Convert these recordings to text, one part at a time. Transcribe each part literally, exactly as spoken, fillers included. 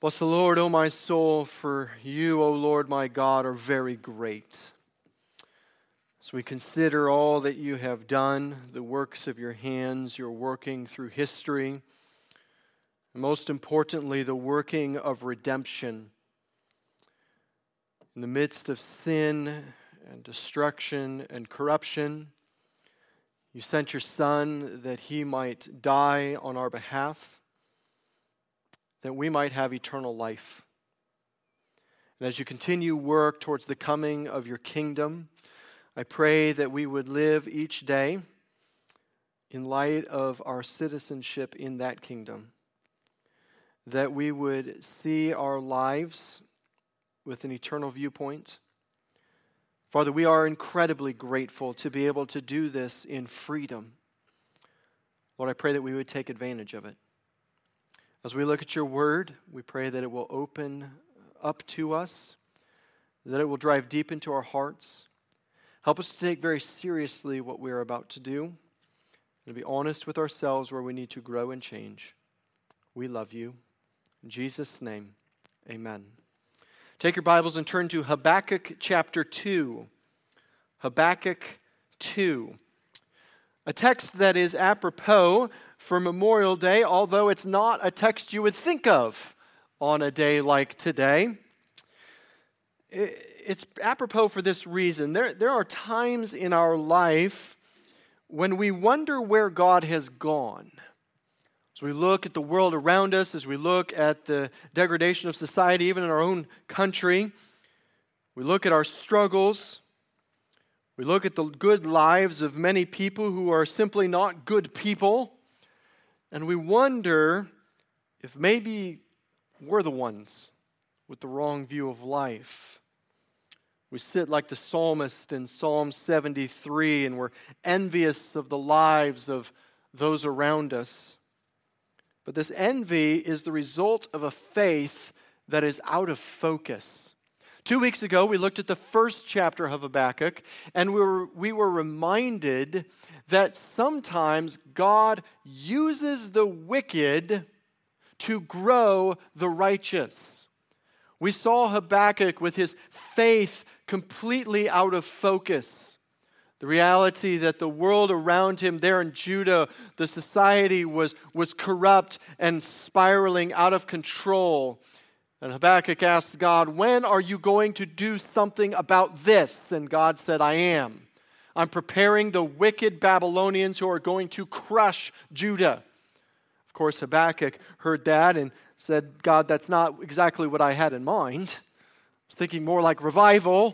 Bless the Lord, O my soul, for you, O Lord my God, are very great. As we consider all that you have done, the works of your hands, your working through history, and most importantly, the working of redemption. In the midst of sin and destruction and corruption, you sent your Son that he might die on our behalf, that we might have eternal life. And as you continue work towards the coming of your kingdom, I pray that we would live each day in light of our citizenship in that kingdom, that we would see our lives with an eternal viewpoint. Father, we are incredibly grateful to be able to do this in freedom. Lord, I pray that we would take advantage of it. As we look at your word, we pray that it will open up to us, that it will drive deep into our hearts. Help us to take very seriously what we are about to do, and to be honest with ourselves where we need to grow and change. We love you. In Jesus' name, amen. Take your Bibles and turn to Habakkuk chapter two. Habakkuk two. A text that is apropos for Memorial Day, although it's not a text you would think of on a day like today. It's apropos for this reason. There, there are times in our life when we wonder where God has gone. As we look at the world around us, as we look at the degradation of society, even in our own country, we look at our struggles. We look at the good lives of many people who are simply not good people, and we wonder if maybe we're the ones with the wrong view of life. We sit like the psalmist in Psalm seventy-three, and we're envious of the lives of those around us. But this envy is the result of a faith that is out of focus. Two weeks ago, we looked at the first chapter of Habakkuk, and we were, we were reminded that sometimes God uses the wicked to grow the righteous. We saw Habakkuk with his faith completely out of focus. The reality that the world around him there in Judah, the society was, was corrupt and spiraling out of control. And Habakkuk asked God, when are you going to do something about this? And God said, I am. I'm preparing the wicked Babylonians who are going to crush Judah. Of course, Habakkuk heard that and said, God, that's not exactly what I had in mind. I was thinking more like revival.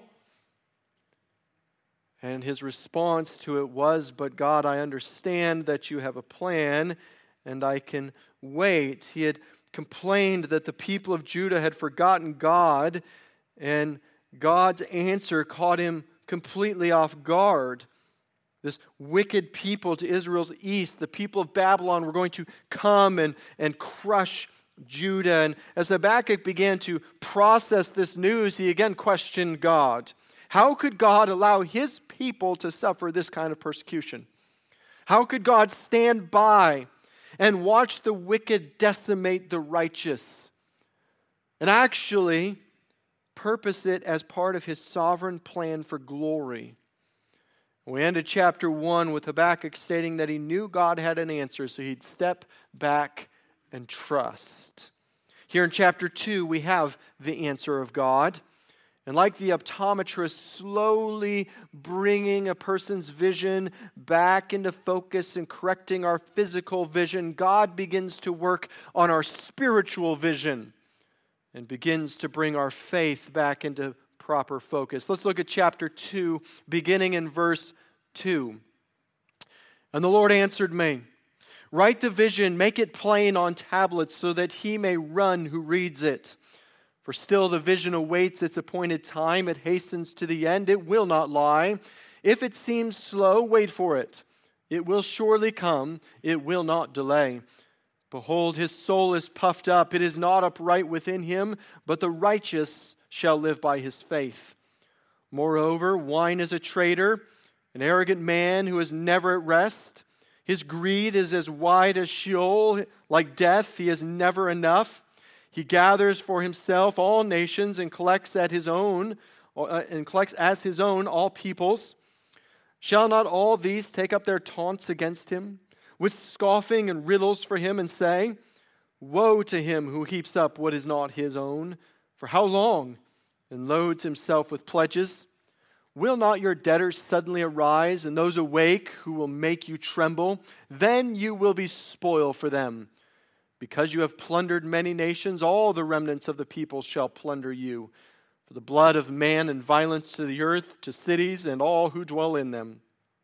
And his response to it was, but God, I understand that you have a plan and I can wait. He had complained that the people of Judah had forgotten God, and God's answer caught him completely off guard. This wicked people to Israel's east, the people of Babylon, were going to come and, and crush Judah. And as Habakkuk began to process this news, he again questioned God. How could God allow his people to suffer this kind of persecution? How could God stand by and watch the wicked decimate the righteous, and actually purpose it as part of his sovereign plan for glory? We ended chapter one with Habakkuk stating that he knew God had an answer, so he'd step back and trust. Here in chapter two, we have the answer of God. And like the optometrist slowly bringing a person's vision back into focus and correcting our physical vision, God begins to work on our spiritual vision and begins to bring our faith back into proper focus. Let's look at chapter two, beginning in verse two. And the Lord answered me, write the vision, make it plain on tablets so that he may run who reads it. For still the vision awaits its appointed time. It hastens to the end. It will not lie. If it seems slow, wait for it. It will surely come. It will not delay. Behold, his soul is puffed up. It is not upright within him, but the righteous shall live by his faith. Moreover, wine is a traitor, an arrogant man who is never at rest. His greed is as wide as Sheol, like death. He is never enough. He gathers for himself all nations and collects at his own uh, and collects as his own all peoples. Shall not all these take up their taunts against him, with scoffing and riddles for him, and say, Woe to him who heaps up what is not his own, for how long? And loads himself with pledges. Will not your debtors suddenly arise, and those awake who will make you tremble? Then you will be spoil for them. Because you have plundered many nations, all the remnants of the people shall plunder you. For the blood of man and violence to the earth, to cities, and all who dwell in them.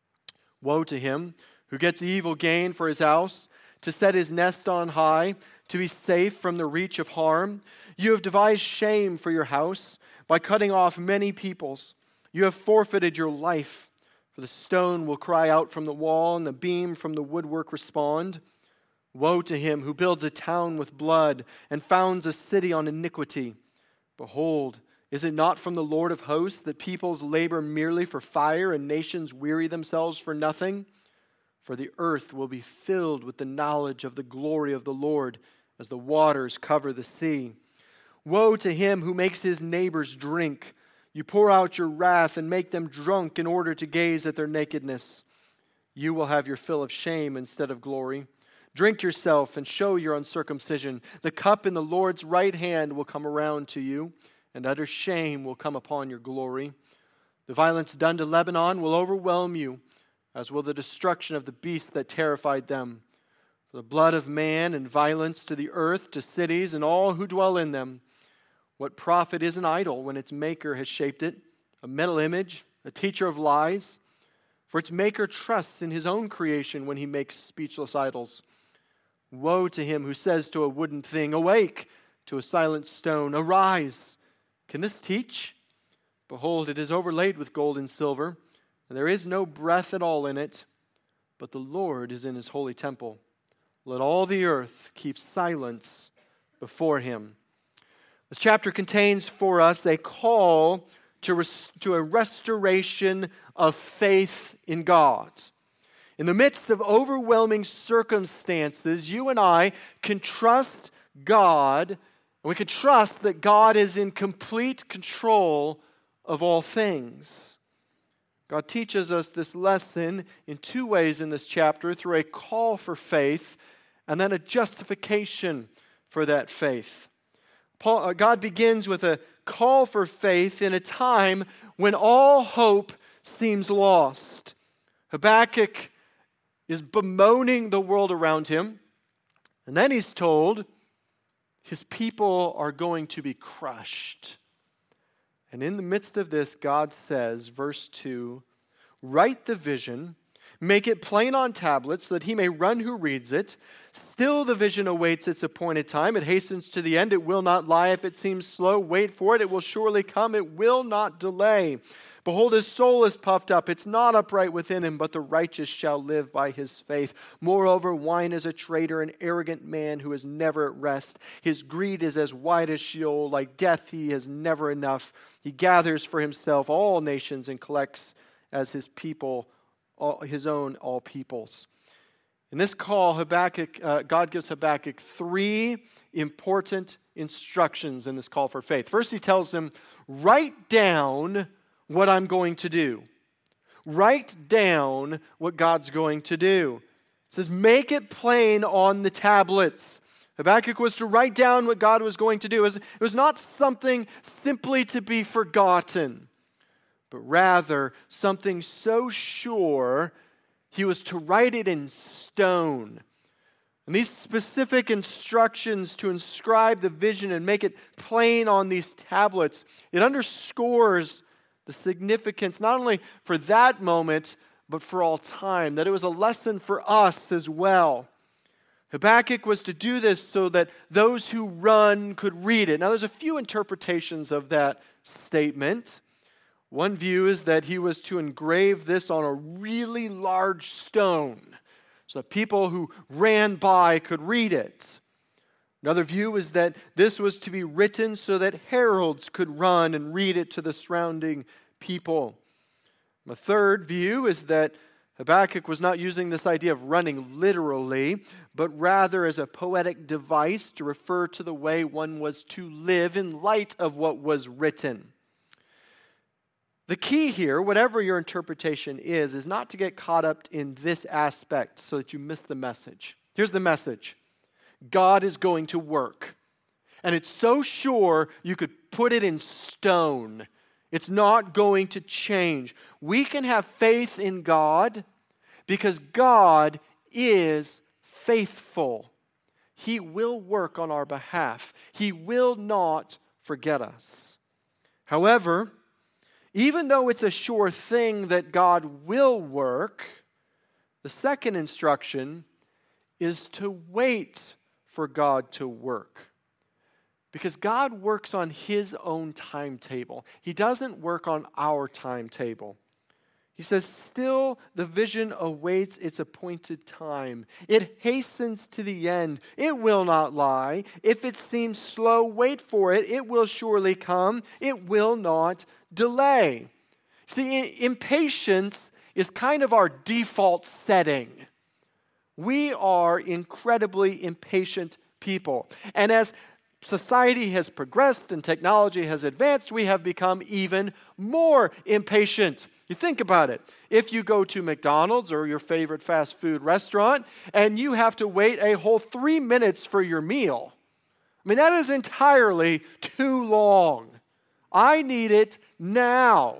Woe to him who gets evil gain for his house, to set his nest on high, to be safe from the reach of harm. You have devised shame for your house by cutting off many peoples. You have forfeited your life, for the stone will cry out from the wall, and the beam from the woodwork respond. Woe to him who builds a town with blood and founds a city on iniquity. Behold, is it not from the Lord of hosts that peoples labor merely for fire and nations weary themselves for nothing? For the earth will be filled with the knowledge of the glory of the Lord as the waters cover the sea. Woe to him who makes his neighbors drink. You pour out your wrath and make them drunk in order to gaze at their nakedness. You will have your fill of shame instead of glory. Drink yourself and show your uncircumcision. The cup in the Lord's right hand will come around to you, and utter shame will come upon your glory. The violence done to Lebanon will overwhelm you, as will the destruction of the beasts that terrified them. For the blood of man and violence to the earth, to cities, and all who dwell in them. What profit is an idol when its maker has shaped it, a metal image, a teacher of lies? For its maker trusts in his own creation when he makes speechless idols. Woe to him who says to a wooden thing, Awake, to a silent stone, Arise. Can this teach? Behold, it is overlaid with gold and silver, and there is no breath at all in it, but the Lord is in his holy temple. Let all the earth keep silence before him. This chapter contains for us a call to, res- to a restoration of faith in God. In the midst of overwhelming circumstances, you and I can trust God, and we can trust that God is in complete control of all things. God teaches us this lesson in two ways in this chapter, through a call for faith and then a justification for that faith. Paul, uh, God begins with a call for faith in a time when all hope seems lost. Habakkuk is bemoaning the world around him, and then he's told his people are going to be crushed. And in the midst of this, God says, verse two, Write the vision, make it plain on tablets, so that he may run who reads it. Still the vision awaits its appointed time. It hastens to the end. It will not lie. If it seems slow, wait for it. It will surely come. It will not delay. Behold, his soul is puffed up. It's not upright within him, but the righteous shall live by his faith. Moreover, wine is a traitor, an arrogant man who is never at rest. His greed is as wide as Sheol. Like death, he has never enough. He gathers for himself all nations and collects as his people, all, his own all peoples. In this call, Habakkuk, uh, God gives Habakkuk three important instructions in this call for faith. First, he tells him, write down what I'm going to do. Write down what God's going to do. It says, make it plain on the tablets. Habakkuk was to write down what God was going to do. It was, it was not something simply to be forgotten, but rather something so sure he was to write it in stone. And these specific instructions to inscribe the vision and make it plain on these tablets, it underscores the significance not only for that moment, but for all time, that it was a lesson for us as well. Habakkuk was to do this so that those who run could read it. Now, there's a few interpretations of that statement. One view is that he was to engrave this on a really large stone so that people who ran by could read it. Another view is that this was to be written so that heralds could run and read it to the surrounding people. A third view is that Habakkuk was not using this idea of running literally, but rather as a poetic device to refer to the way one was to live in light of what was written. The key here, whatever your interpretation is, is not to get caught up in this aspect so that you miss the message. Here's the message. God is going to work. And it's so sure you could put it in stone. It's not going to change. We can have faith in God because God is faithful. He will work on our behalf. He will not forget us. However, even though it's a sure thing that God will work, the second instruction is to wait for God to work. Because God works on His own timetable. He doesn't work on our timetable. He says, still the vision awaits its appointed time. It hastens to the end. It will not lie. If it seems slow, wait for it. It will surely come. It will not delay. See, impatience is kind of our default setting. We are incredibly impatient people. And as society has progressed and technology has advanced, we have become even more impatient. You think about it. If you go to McDonald's or your favorite fast food restaurant and you have to wait a whole three minutes for your meal, I mean, that is entirely too long. I need it now.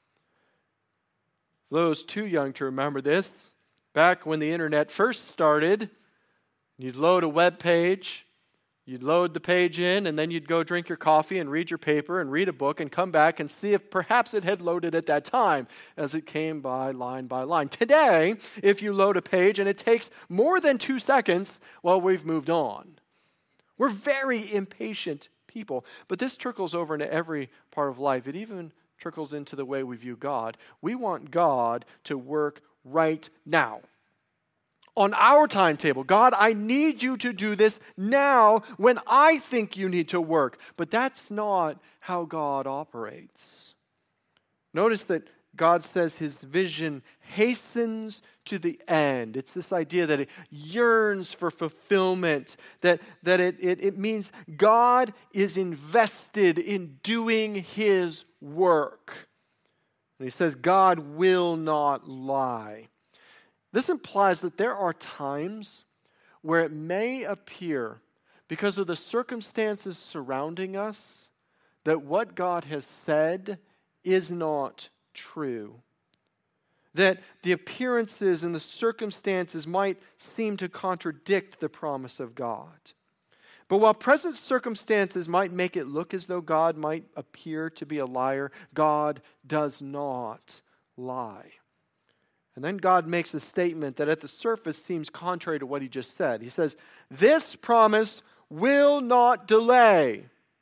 For those too young to remember this, back when the internet first started, you'd load a web page, you'd load the page in, and then you'd go drink your coffee and read your paper and read a book and come back and see if perhaps it had loaded at that time as it came by line by line. Today, if you load a page and it takes more than two seconds, well, we've moved on. We're very impatient people. But this trickles over into every part of life. It even trickles into the way we view God. We want God to work right now. On our timetable. God, I need you to do this now when I think you need to work. But that's not how God operates. Notice that God says His vision hastens to the end. It's this idea that it yearns for fulfillment, that, that it, it, it means God is invested in doing His work. And He says God will not lie. This implies that there are times where it may appear, because of the circumstances surrounding us, that what God has said is not true. That the appearances and the circumstances might seem to contradict the promise of God. But while present circumstances might make it look as though God might appear to be a liar, God does not lie. And then God makes a statement that at the surface seems contrary to what He just said. He says, this promise will not delay.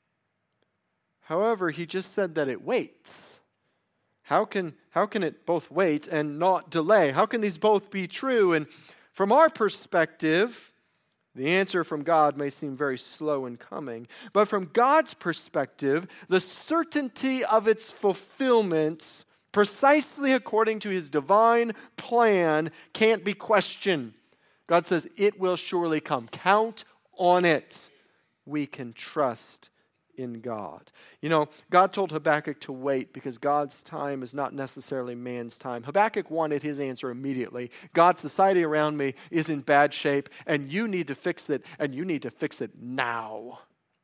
However, He just said that it waits. How can, how can it both wait and not delay? How can these both be true? And from our perspective, the answer from God may seem very slow in coming. But from God's perspective, the certainty of its fulfillment, precisely according to His divine plan, can't be questioned. God says, it will surely come. Count on it. We can trust in God. You know, God told Habakkuk to wait because God's time is not necessarily man's time. Habakkuk wanted his answer immediately. God's society around me is in bad shape, and you need to fix it, and you need to fix it now.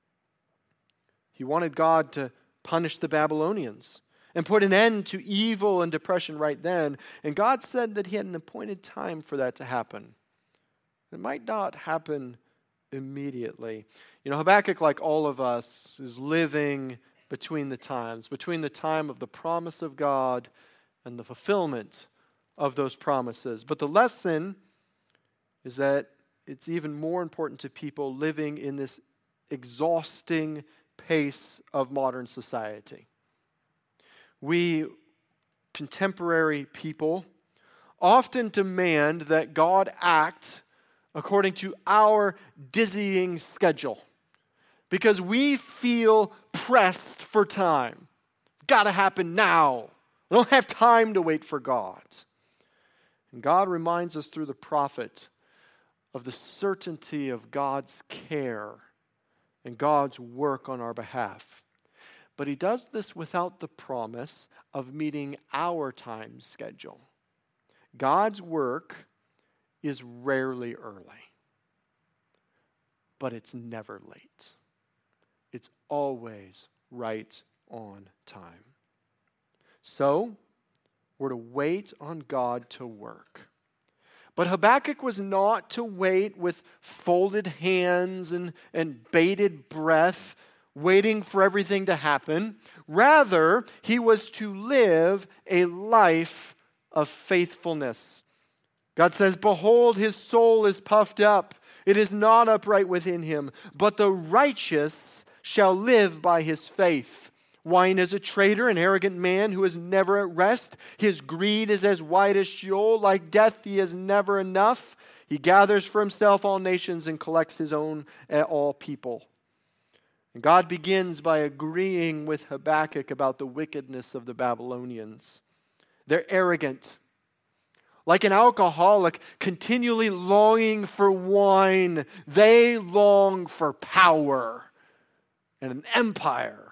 He wanted God to punish the Babylonians and put an end to evil and depression right then. And God said that He had an appointed time for that to happen. It might not happen immediately. You know, Habakkuk, like all of us, is living between the times, between the time of the promise of God and the fulfillment of those promises. But the lesson is that it's even more important to people living in this exhausting pace of modern society. We contemporary people often demand that God act according to our dizzying schedule because we feel pressed for time. Got to happen now. I don't have time to wait for God. And God reminds us through the prophet of the certainty of God's care and God's work on our behalf. But he does this without the promise of meeting our time schedule. God's work is rarely early, but it's never late. It's always right on time. So, we're to wait on God to work. But Habakkuk was not to wait with folded hands and, and bated breath, waiting for everything to happen. Rather, he was to live a life of faithfulness. God says, "Behold, his soul is puffed up. It is not upright within him, but the righteous shall live by his faith. Wine is a traitor, an arrogant man who is never at rest. His greed is as wide as Sheol. Like death, he is never enough. He gathers for himself all nations and collects his own at all people." And God begins by agreeing with Habakkuk about the wickedness of the Babylonians. They're arrogant. Like an alcoholic continually longing for wine, they long for power and an empire.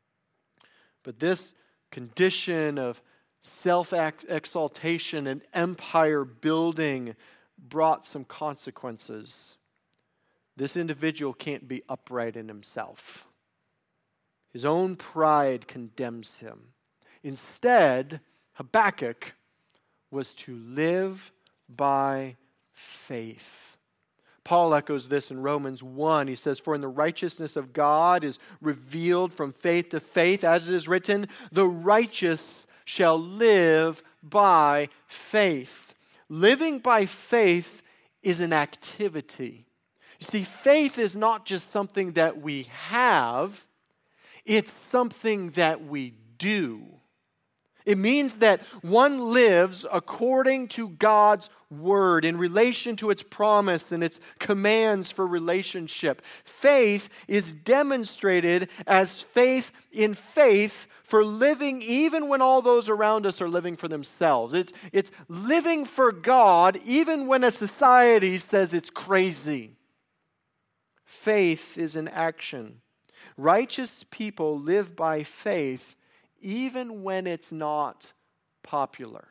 But this condition of self-exaltation and empire building brought some consequences. This individual can't be upright in himself. His own pride condemns him. Instead, Habakkuk was to live by faith. Paul echoes this in Romans one. He says, "For in the righteousness of God is revealed from faith to faith, as it is written, the righteous shall live by faith." Living by faith is an activity. You see, faith is not just something that we have, it's something that we do. It means that one lives according to God's word in relation to its promise and its commands for relationship. Faith is demonstrated as faith in faith for living even when all those around us are living for themselves. It's, it's living for God even when a society says it's crazy. Faith is an action. Righteous people live by faith even when it's not popular.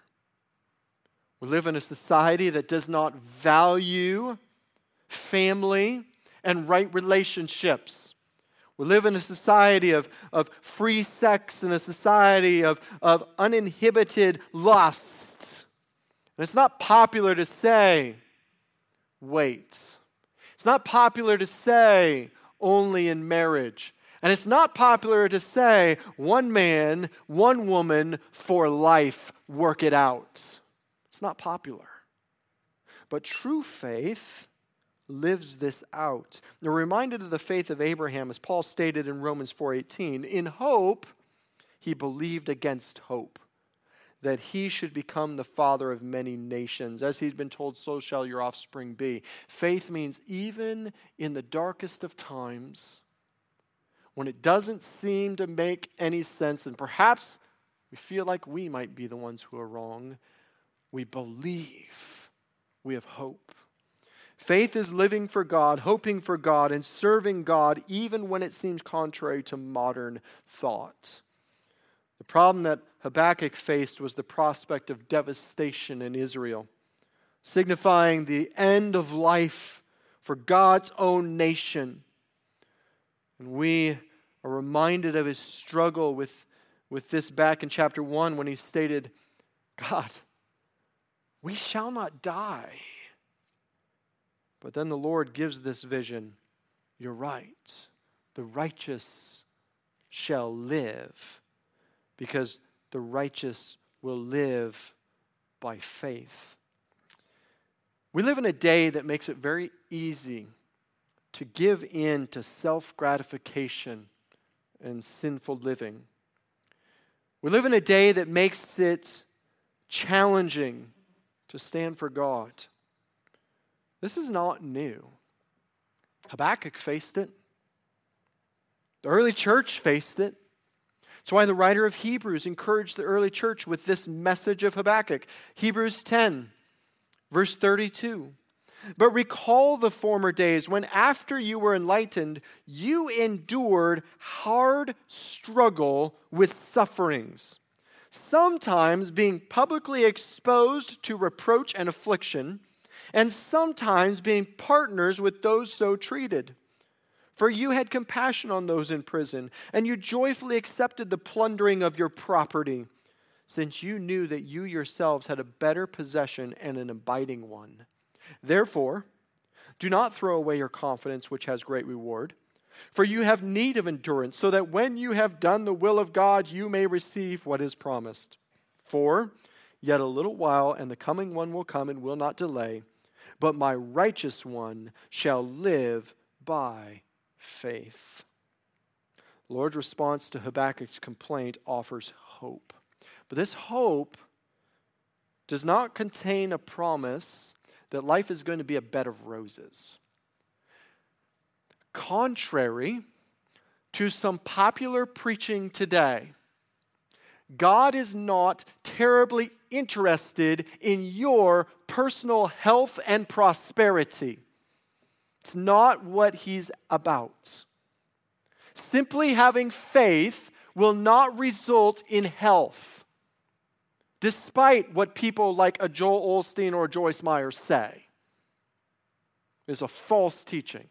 We live in a society that does not value family and right relationships. We live in a society of, of free sex and a society of, of uninhibited lust. And it's not popular to say, wait. It's not popular to say, only in marriage. And it's not popular to say, one man, one woman for life, work it out. It's not popular. But true faith lives this out. We're reminded of the faith of Abraham, as Paul stated in Romans four eighteen. In hope, he believed against hope, that he should become the father of many nations. As he'd been told, so shall your offspring be. Faith means even in the darkest of times, when it doesn't seem to make any sense, and perhaps we feel like we might be the ones who are wrong, we believe. We have hope. Faith is living for God, hoping for God, and serving God even when it seems contrary to modern thought. The problem that Habakkuk faced was the prospect of devastation in Israel, signifying the end of life for God's own nation. And we are reminded of his struggle with, with this back in chapter one when he stated, God, we shall not die. But then the Lord gives this vision. You're right. The righteous shall live, because the righteous will live by faith. We live in a day that makes it very easy to give in to self-gratification and sinful living. We live in a day that makes it challenging to stand for God. This is not new. Habakkuk faced it. The early church faced it. That's why the writer of Hebrews encouraged the early church with this message of Habakkuk. Hebrews ten, Verse thirty-two. But recall the former days when after you were enlightened, you endured hard struggle with sufferings, sometimes being publicly exposed to reproach and affliction, and sometimes being partners with those so treated. For you had compassion on those in prison, and you joyfully accepted the plundering of your property, since you knew that you yourselves had a better possession and an abiding one. Therefore, do not throw away your confidence, which has great reward. For you have need of endurance, so that when you have done the will of God, you may receive what is promised. For yet a little while, and the coming one will come and will not delay. But my righteous one shall live by faith. The Lord's response to Habakkuk's complaint offers hope. But this hope does not contain a promise that life is going to be a bed of roses. Contrary to some popular preaching today, God is not terribly interested in your personal health and prosperity. It's not what he's about. Simply having faith will not result in health, despite what people like a Joel Osteen or Joyce Meyer say. It's a false teaching.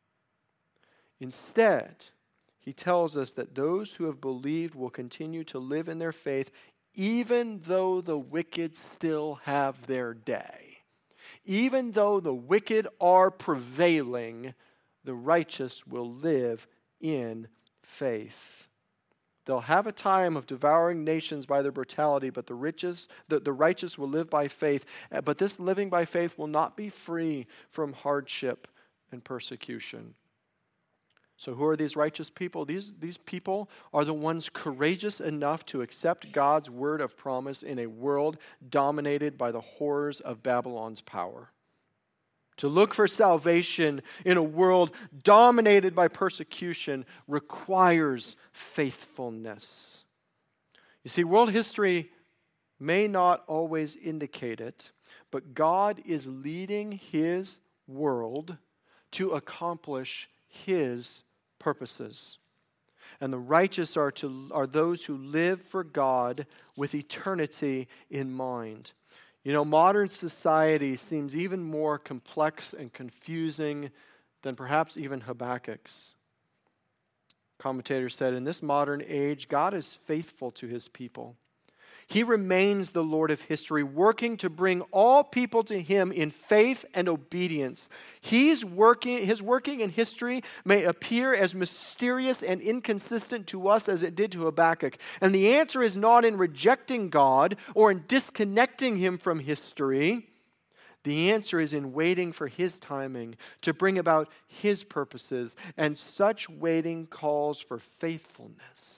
Instead, he tells us that those who have believed will continue to live in their faith even though the wicked still have their day. Even though the wicked are prevailing, the righteous will live in faith. They'll have a time of devouring nations by their brutality, but the riches, the, the righteous will live by faith. But this living by faith will not be free from hardship and persecution. So who are these righteous people? These, these people are the ones courageous enough to accept God's word of promise in a world dominated by the horrors of Babylon's power. To look for salvation in a world dominated by persecution requires faithfulness. You see, world history may not always indicate it, but God is leading his world to accomplish his purposes. And the righteous are to are those who live for God with eternity in mind. You know, modern society seems even more complex and confusing than perhaps even Habakkuk's. Commentators said, in this modern age, God is faithful to his people. He remains the Lord of history, working to bring all people to him in faith and obedience. He's working, his working in history may appear as mysterious and inconsistent to us as it did to Habakkuk. And the answer is not in rejecting God or in disconnecting him from history. The answer is in waiting for his timing to bring about his purposes. And such waiting calls for faithfulness.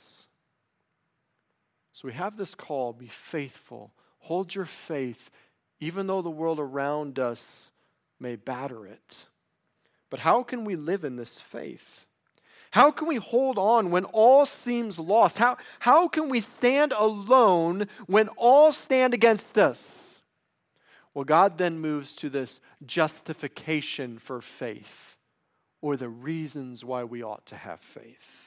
So we have this call, be faithful. Hold your faith, even though the world around us may batter it. But how can we live in this faith? How can we hold on when all seems lost? How, how can we stand alone when all stand against us? Well, God then moves to this justification for faith, or the reasons why we ought to have faith.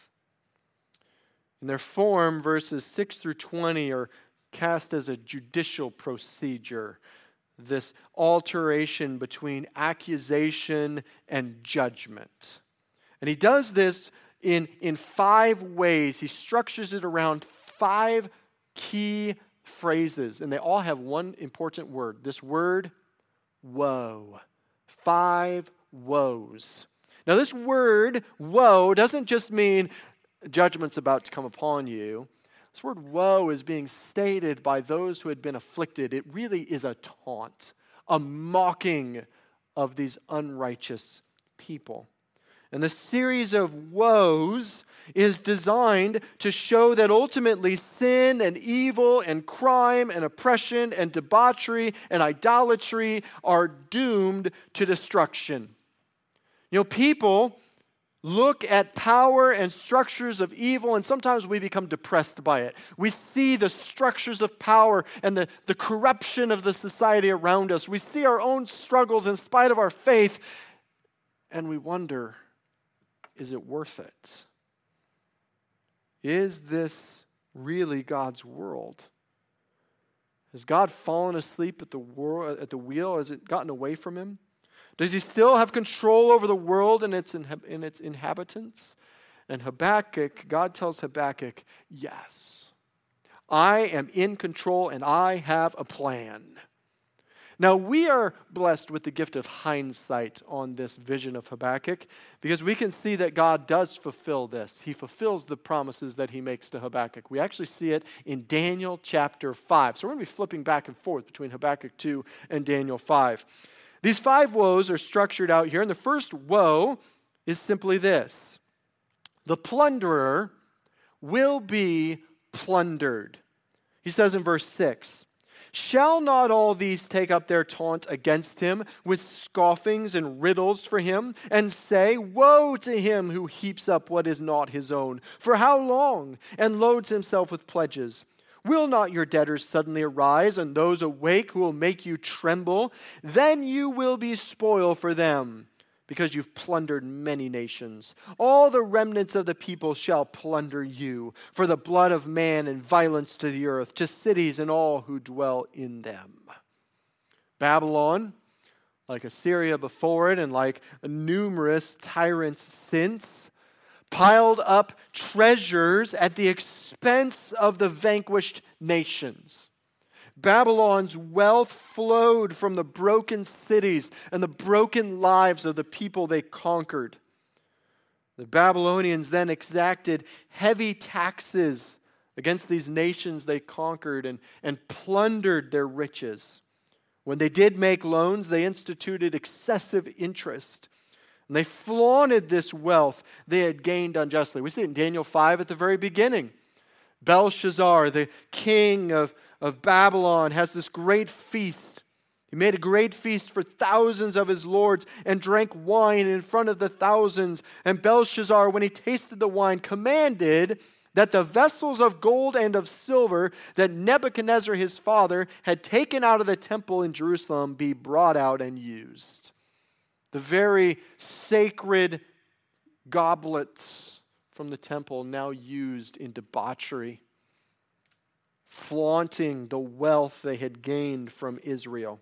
In their form, verses six through twenty are cast as a judicial procedure, this alteration between accusation and judgment. And he does this in, in five ways. He structures it around five key phrases, and they all have one important word. This word, woe. Five woes. Now, this word, woe, doesn't just mean judgment's about to come upon you. This word woe is being stated by those who had been afflicted. It really is a taunt, a mocking of these unrighteous people. And the series of woes is designed to show that ultimately sin and evil and crime and oppression and debauchery and idolatry are doomed to destruction. You know, people look at power and structures of evil, and sometimes we become depressed by it. We see the structures of power and the, the corruption of the society around us. We see our own struggles in spite of our faith, and we wonder, is it worth it? Is this really God's world? Has God fallen asleep at the wor- at the wheel? Has it gotten away from him? Does he still have control over the world and its, inhab- and its inhabitants? And Habakkuk, God tells Habakkuk, yes, I am in control and I have a plan. Now, we are blessed with the gift of hindsight on this vision of Habakkuk because we can see that God does fulfill this. He fulfills the promises that he makes to Habakkuk. We actually see it in Daniel chapter five. So we're going to be flipping back and forth between Habakkuk two and Daniel five. These five woes are structured out here, and the first woe is simply this: the plunderer will be plundered. He says in verse six, shall not all these take up their taunt against him with scoffings and riddles for him, and say, woe to him who heaps up what is not his own? For how long? And loads himself with pledges. Will not your debtors suddenly arise, and those awake who will make you tremble? Then you will be spoil for them, because you've plundered many nations. All the remnants of the people shall plunder you, for the blood of man and violence to the earth, to cities and all who dwell in them. Babylon, like Assyria before it, and like numerous tyrants since, piled up treasures at the expense of the vanquished nations. Babylon's wealth flowed from the broken cities and the broken lives of the people they conquered. The Babylonians then exacted heavy taxes against these nations they conquered and, and plundered their riches. When they did make loans, they instituted excessive interest. And they flaunted this wealth they had gained unjustly. We see it in Daniel five at the very beginning. Belshazzar, the king of, of Babylon, has this great feast. He made a great feast for thousands of his lords and drank wine in front of the thousands. And Belshazzar, when he tasted the wine, commanded that the vessels of gold and of silver that Nebuchadnezzar his father had taken out of the temple in Jerusalem be brought out and used. The very sacred goblets from the temple now used in debauchery, flaunting the wealth they had gained from Israel.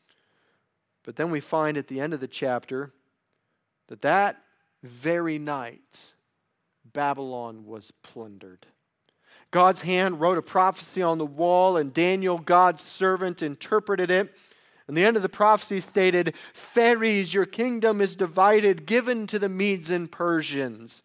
But then we find at the end of the chapter that that very night, Babylon was plundered. God's hand wrote a prophecy on the wall, and Daniel, God's servant, interpreted it. And the end of the prophecy stated, Phares, your kingdom is divided, given to the Medes and Persians.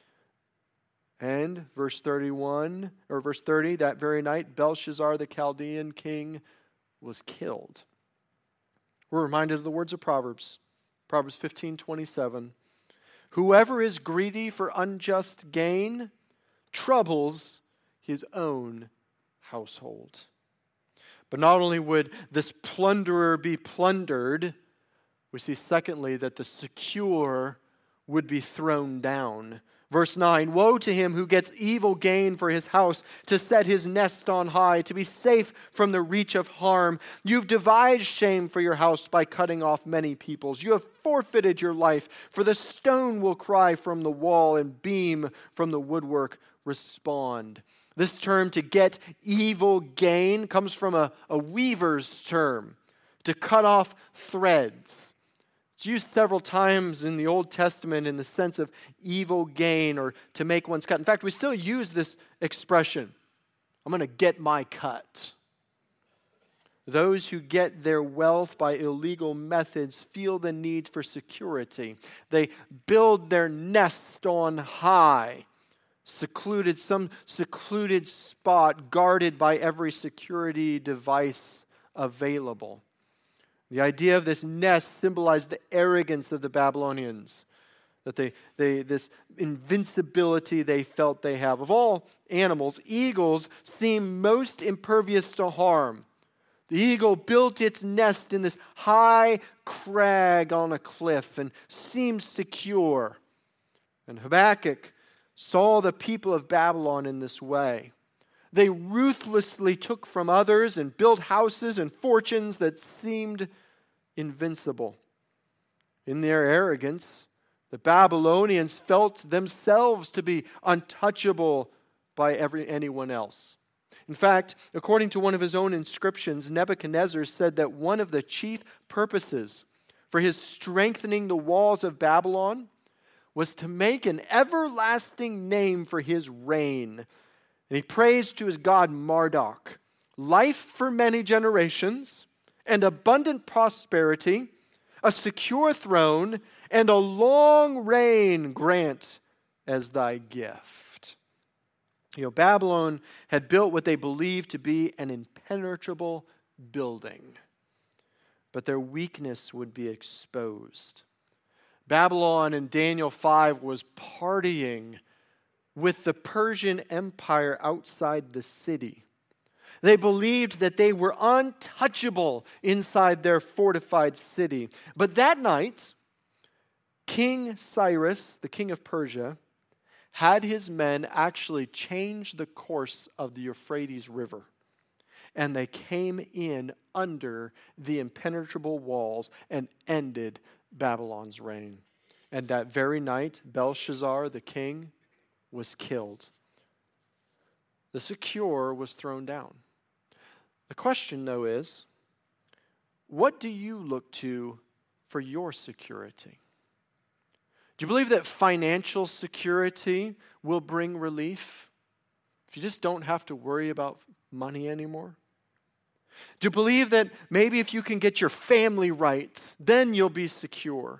And verse thirty-one, or verse thirty, that very night, Belshazzar, the Chaldean king, was killed. We're reminded of the words of Proverbs. Proverbs fifteen twenty-seven. Whoever is greedy for unjust gain troubles his own household. But not only would this plunderer be plundered, we see secondly that the secure would be thrown down. Verse nine, woe to him who gets evil gain for his house, to set his nest on high, to be safe from the reach of harm. You've devised shame for your house by cutting off many peoples. You have forfeited your life, for the stone will cry from the wall and beam from the woodwork respond. This term, to get evil gain, comes from a, a weaver's term, to cut off threads. It's used several times in the Old Testament in the sense of evil gain or to make one's cut. In fact, we still use this expression, I'm going to get my cut. Those who get their wealth by illegal methods feel the need for security. They build their nest on high, secluded, some secluded spot guarded by every security device available. The idea of this nest symbolized the arrogance of the Babylonians, that they, they this invincibility they felt they have. Of all animals, eagles seem most impervious to harm. The eagle built its nest in this high crag on a cliff and seemed secure. And Habakkuk saw the people of Babylon in this way. They ruthlessly took from others and built houses and fortunes that seemed invincible. In their arrogance, the Babylonians felt themselves to be untouchable by every, anyone else. In fact, according to one of his own inscriptions, Nebuchadnezzar said that one of the chief purposes for his strengthening the walls of Babylon was to make an everlasting name for his reign. And he praised to his god Marduk life for many generations and abundant prosperity, a secure throne, and a long reign grant as thy gift. You know, Babylon had built what they believed to be an impenetrable building, but their weakness would be exposed. Babylon in Daniel five was partying with the Persian Empire outside the city. They believed that they were untouchable inside their fortified city. But that night, King Cyrus, the king of Persia, had his men actually change the course of the Euphrates River. And they came in under the impenetrable walls and ended Babylon's reign. And that very night, Belshazzar, the king, was killed. The secure was thrown down. The question, though, is, what do you look to for your security? Do you believe that financial security will bring relief? If you just don't have to worry about money anymore? Do you believe that maybe if you can get your family right, then you'll be secure?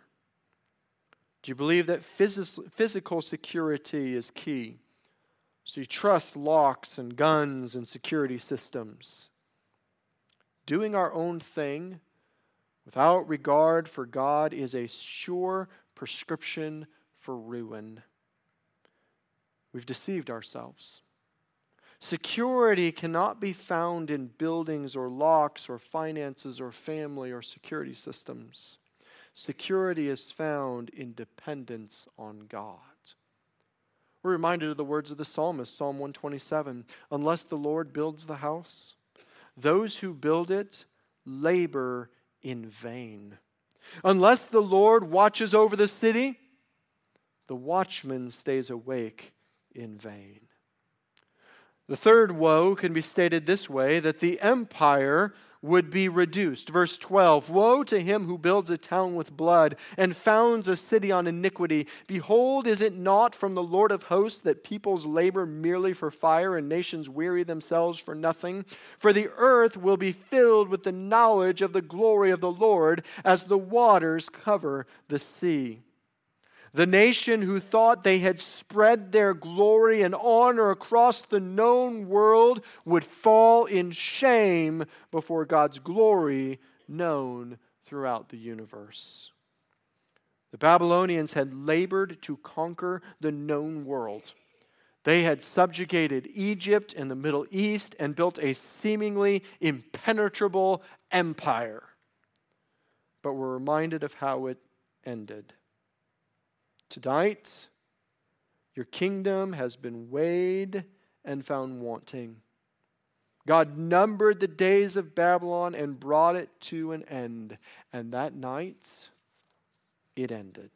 Do you believe that phys- physical security is key? So you trust locks and guns and security systems. Doing our own thing without regard for God is a sure prescription for ruin. We've deceived ourselves. Security cannot be found in buildings or locks or finances or family or security systems. Security is found in dependence on God. We're reminded of the words of the psalmist, Psalm one twenty-seven. Unless the Lord builds the house, those who build it labor in vain. Unless the Lord watches over the city, the watchman stays awake in vain. The third woe can be stated this way, that the empire would be reduced. Verse twelve, woe to him who builds a town with blood and founds a city on iniquity. Behold, is it not from the Lord of hosts that peoples labor merely for fire and nations weary themselves for nothing? For the earth will be filled with the knowledge of the glory of the Lord as the waters cover the sea. The nation who thought they had spread their glory and honor across the known world would fall in shame before God's glory known throughout the universe. The Babylonians had labored to conquer the known world. They had subjugated Egypt and the Middle East and built a seemingly impenetrable empire. But we're reminded of how it ended. Tonight, your kingdom has been weighed and found wanting. God numbered the days of Babylon and brought it to an end. And that night, it ended.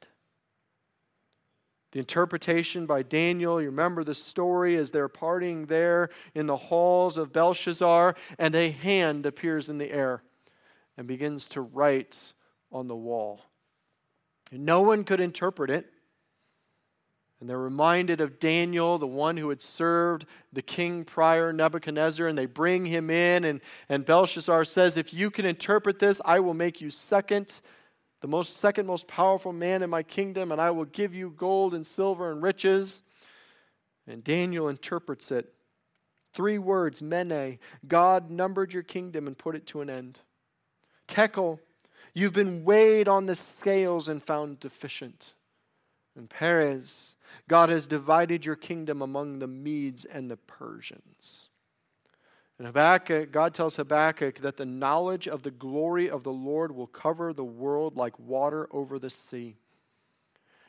The interpretation by Daniel, you remember the story as they're partying there in the halls of Belshazzar, and a hand appears in the air and begins to write on the wall. And no one could interpret it. And they're reminded of Daniel, the one who had served the king prior, Nebuchadnezzar, and they bring him in, and, and Belshazzar says, if you can interpret this, I will make you second, the most second most powerful man in my kingdom, and I will give you gold and silver and riches. And Daniel interprets it. Three words, mene, God numbered your kingdom and put it to an end. Tekel, you've been weighed on the scales and found deficient. And Perez, God has divided your kingdom among the Medes and the Persians. And Habakkuk, God tells Habakkuk that the knowledge of the glory of the Lord will cover the world like water over the sea.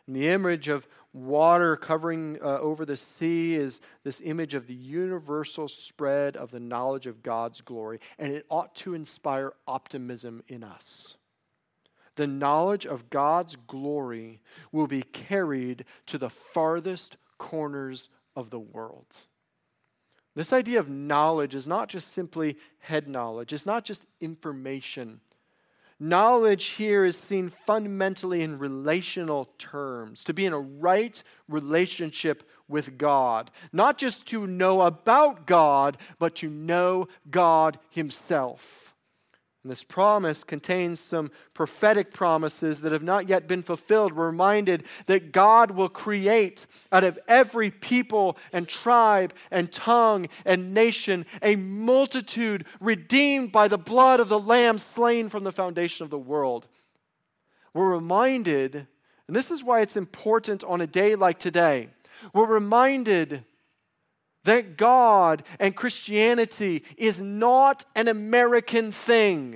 And the image of water covering uh, over the sea is this image of the universal spread of the knowledge of God's glory. And it ought to inspire optimism in us. The knowledge of God's glory will be carried to the farthest corners of the world. This idea of knowledge is not just simply head knowledge. It's not just information. Knowledge here is seen fundamentally in relational terms, to be in a right relationship with God. Not just to know about God, but to know God Himself. And this promise contains some prophetic promises that have not yet been fulfilled. We're reminded that God will create out of every people and tribe and tongue and nation a multitude redeemed by the blood of the Lamb slain from the foundation of the world. We're reminded, and this is why it's important on a day like today, we're reminded that God and Christianity is not an American thing.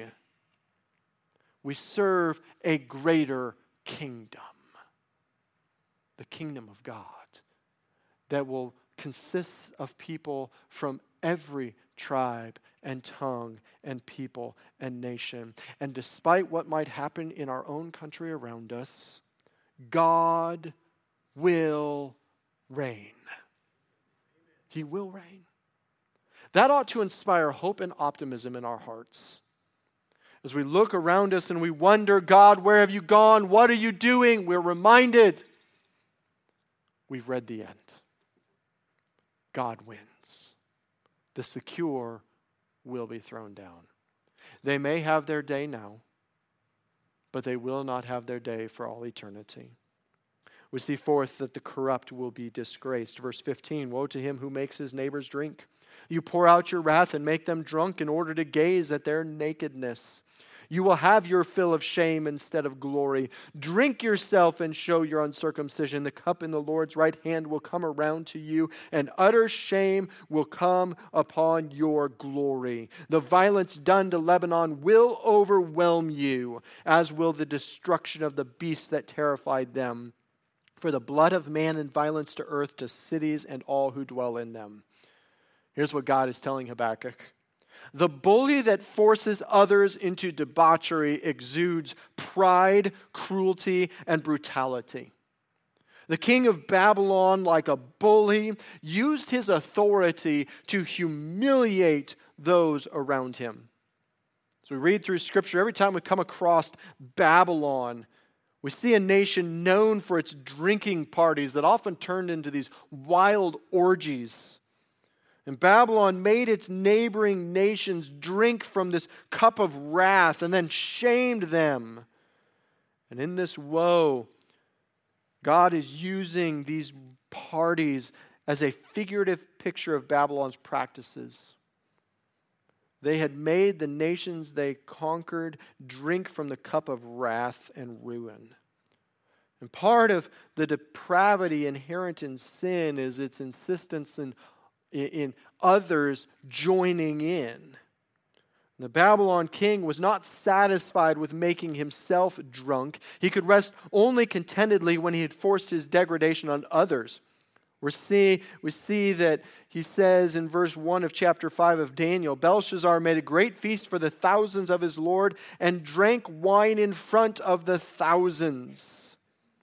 We serve a greater kingdom. The kingdom of God that will consist of people from every tribe and tongue and people and nation. And despite what might happen in our own country around us, God will reign. He will reign. That ought to inspire hope and optimism in our hearts. As we look around us and we wonder, God, where have you gone? What are you doing? We're reminded we've read the end. God wins. The secure will be thrown down. They may have their day now, but they will not have their day for all eternity. We see fourth that the corrupt will be disgraced. Verse fifteen, woe to him who makes his neighbors drink. You pour out your wrath and make them drunk in order to gaze at their nakedness. You will have your fill of shame instead of glory. Drink yourself and show your uncircumcision. The cup in the Lord's right hand will come around to you, and utter shame will come upon your glory. The violence done to Lebanon will overwhelm you, as will the destruction of the beasts that terrified them. For the blood of man and violence to earth, to cities and all who dwell in them. Here's what God is telling Habakkuk. The bully that forces others into debauchery exudes pride, cruelty, and brutality. The king of Babylon, like a bully, used his authority to humiliate those around him. As we read through Scripture, every time we come across Babylon, we see a nation known for its drinking parties that often turned into these wild orgies. And Babylon made its neighboring nations drink from this cup of wrath and then shamed them. And in this woe, God is using these parties as a figurative picture of Babylon's practices. They had made the nations they conquered drink from the cup of wrath and ruin. And part of the depravity inherent in sin is its insistence in, in others joining in. The Babylon king was not satisfied with making himself drunk. He could rest only contentedly when he had forced his degradation on others. We see, we see that he says in verse one of chapter five of Daniel, Belshazzar made a great feast for the thousands of his Lord and drank wine in front of the thousands.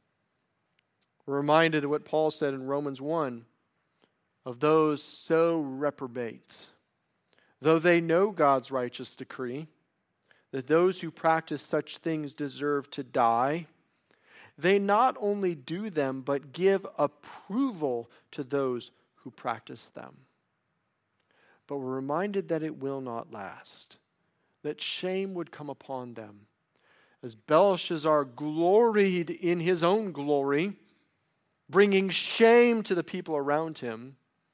We're reminded of what Paul said in Romans one, of those so reprobate, though they know God's righteous decree, that those who practice such things deserve to die, they not only do them, but give approval to those who practice them. But we're reminded that it will not last, that shame would come upon them. As Belshazzar gloried in his own glory, bringing shame to the people around him,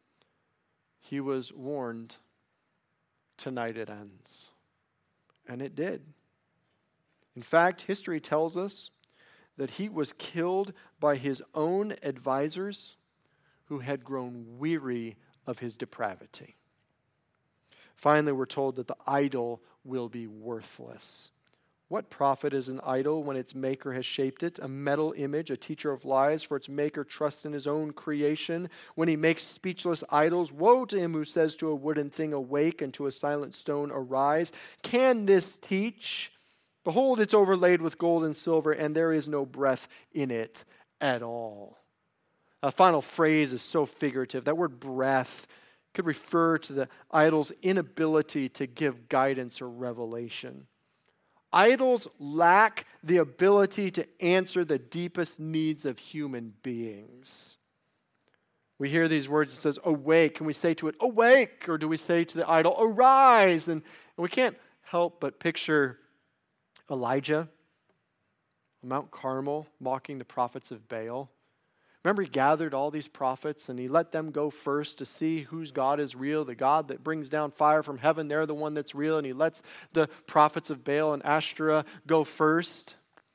he was warned, tonight it ends. And it did. In fact, history tells us that he was killed by his own advisors who had grown weary of his depravity. Finally, we're told that the idol will be worthless. What profit is an idol when its maker has shaped it? A metal image, a teacher of lies, for its maker trusts in his own creation. When he makes speechless idols, woe to him who says to a wooden thing, awake, and to a silent stone, arise. Can this teach? Behold, it's overlaid with gold and silver, and there is no breath in it at all. A final phrase is so figurative. That word breath could refer to the idol's inability to give guidance or revelation. Idols lack the ability to answer the deepest needs of human beings. We hear these words, it says, awake. Can we say to it, awake? Or do we say to the idol, arise? And, and we can't help but picture Elijah on Mount Carmel mocking the prophets of Baal. Remember, he gathered all these prophets and he let them go first to see whose God is real, the God that brings down fire from heaven. They're the one that's real. And he lets the prophets of Baal and Ashtoreth go first.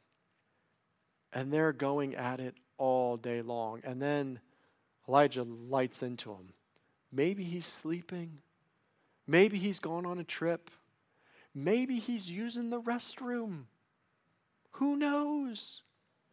And they're going at it all day long. And then Elijah lights into him. Maybe he's sleeping. Maybe he's gone on a trip. Maybe he's using the restroom. Who knows?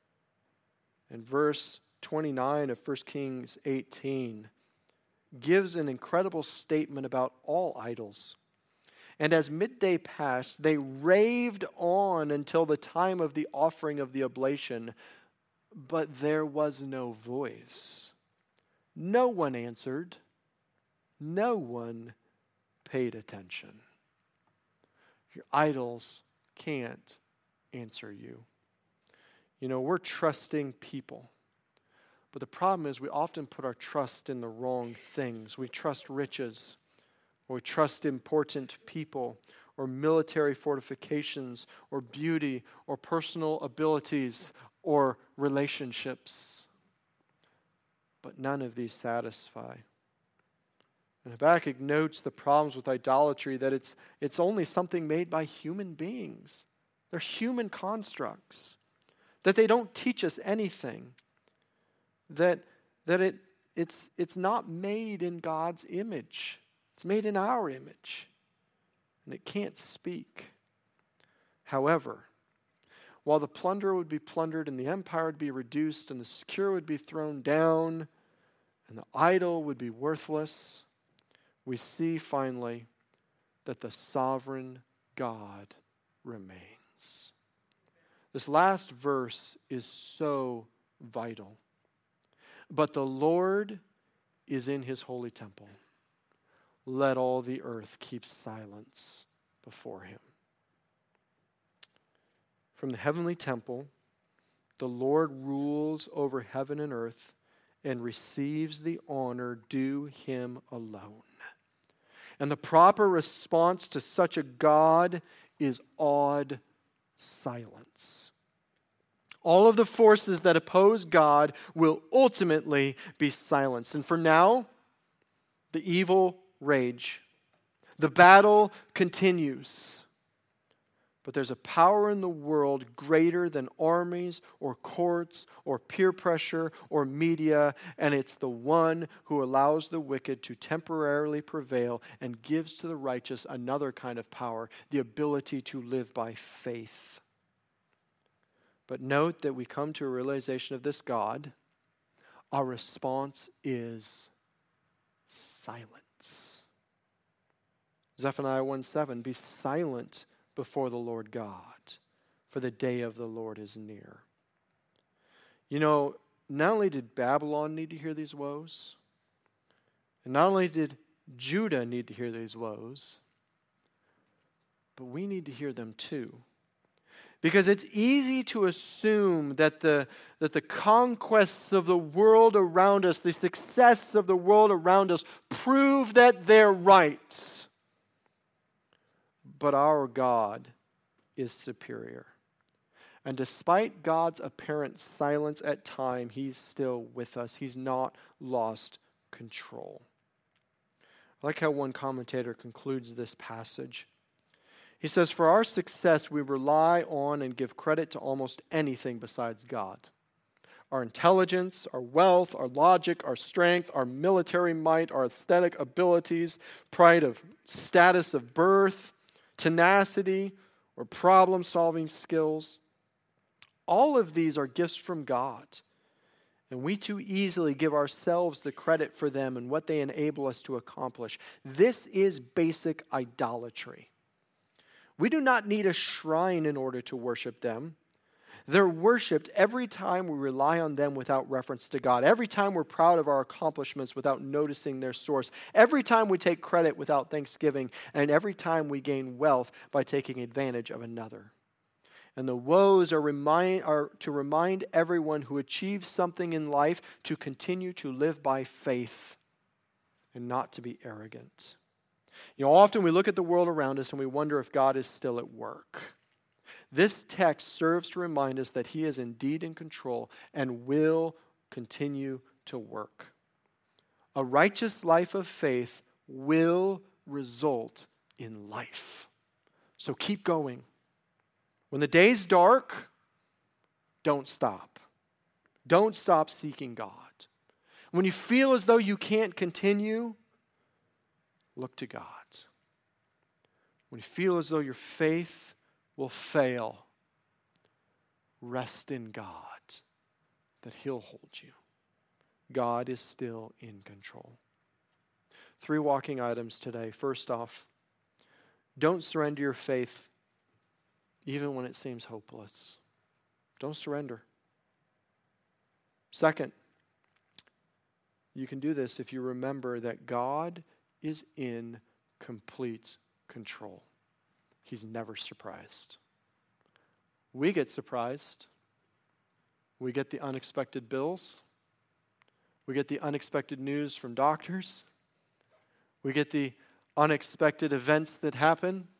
In verse twenty-nine of First Kings eighteen gives an incredible statement about all idols. And as midday passed, they raved on until the time of the offering of the oblation, but there was no voice. No one answered. No one paid attention. Your idols can't answer you. You know, we're trusting people. But the problem is we often put our trust in the wrong things. We trust riches, or we trust important people, or military fortifications, or beauty, or personal abilities, or relationships. But none of these satisfy. And Habakkuk notes the problems with idolatry, that it's, it's only something made by human beings. They're human constructs. That they don't teach us anything. That that it it's it's not made in God's image. It's made in our image. And it can't speak. However, while the plunder would be plundered and the empire would be reduced and the secure would be thrown down and the idol would be worthless, we see finally that the sovereign God remains. This last verse is so vital. But the Lord is in his holy temple. Let all the earth keep silence before him. From the heavenly temple, the Lord rules over heaven and earth and receives the honor due him alone. And the proper response to such a God is awed silence. All of the forces that oppose God will ultimately be silenced. And for now, the evil rage. The battle continues. But there's a power in the world greater than armies or courts or peer pressure or media, and it's the one who allows the wicked to temporarily prevail and gives to the righteous another kind of power, the ability to live by faith. But note that we come to a realization of this God. Our response is silence. Zephaniah one seven, be silent before the Lord God, for the day of the Lord is near. You know, not only did Babylon need to hear these woes, and not only did Judah need to hear these woes, but we need to hear them too. Because it's easy to assume that the, that the conquests of the world around us, the success of the world around us, prove that they're right. But our God is superior. And despite God's apparent silence at time, he's still with us. He's not lost control. I like how one commentator concludes this passage. He says, for our success, we rely on and give credit to almost anything besides God. Our intelligence, our wealth, our logic, our strength, our military might, our aesthetic abilities, pride of status of birth, tenacity, or problem-solving skills. All of these are gifts from God, and we too easily give ourselves the credit for them and what they enable us to accomplish. This is basic idolatry. We do not need a shrine in order to worship them. They're worshiped every time we rely on them without reference to God. Every time we're proud of our accomplishments without noticing their source. Every time we take credit without thanksgiving. And every time we gain wealth by taking advantage of another. And the woes are, remind, are to remind everyone who achieves something in life to continue to live by faith and not to be arrogant. You know, often we look at the world around us and we wonder if God is still at work. This text serves to remind us that he is indeed in control and will continue to work. A righteous life of faith will result in life. So keep going. When the day's dark, don't stop. Don't stop seeking God. When you feel as though you can't continue, look to God. When you feel as though your faith will fail, rest in God that he'll hold you. God is still in control. Three walking items today. First off, don't surrender your faith even when it seems hopeless. Don't surrender. Second, you can do this if you remember that God is in complete control. He's never surprised. We get surprised. We get the unexpected bills. We get the unexpected news from doctors. We get the unexpected events that happen.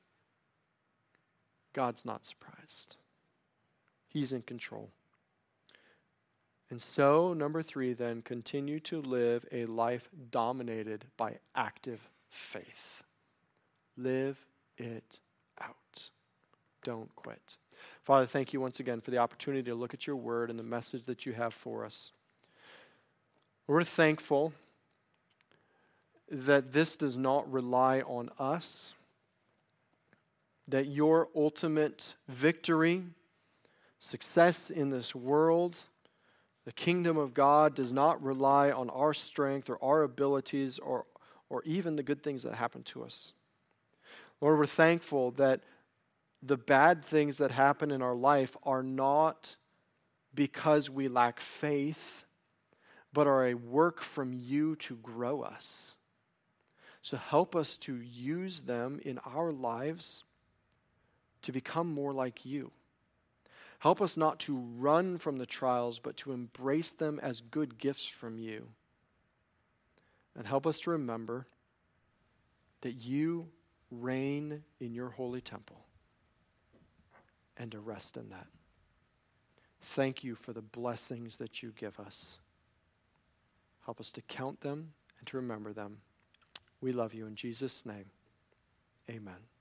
God's not surprised. He's in control. And so, number three, then, continue to live a life dominated by active faith. Live it out. Don't quit. Father, thank you once again for the opportunity to look at your word and the message that you have for us. We're thankful that this does not rely on us, that your ultimate victory, success in this world, the kingdom of God does not rely on our strength or our abilities or, or even the good things that happen to us. Lord, we're thankful that the bad things that happen in our life are not because we lack faith, but are a work from you to grow us. So help us to use them in our lives to become more like you. Help us not to run from the trials, but to embrace them as good gifts from you. And help us to remember that you reign in your holy temple and to rest in that. Thank you for the blessings that you give us. Help us to count them and to remember them. We love you in Jesus' name. Amen.